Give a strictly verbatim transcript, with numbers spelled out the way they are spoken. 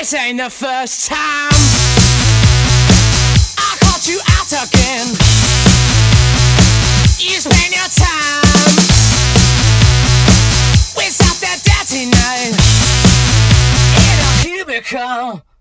This ain't the first time I caught you out again. You spend your time without that dirty night in a cubicle.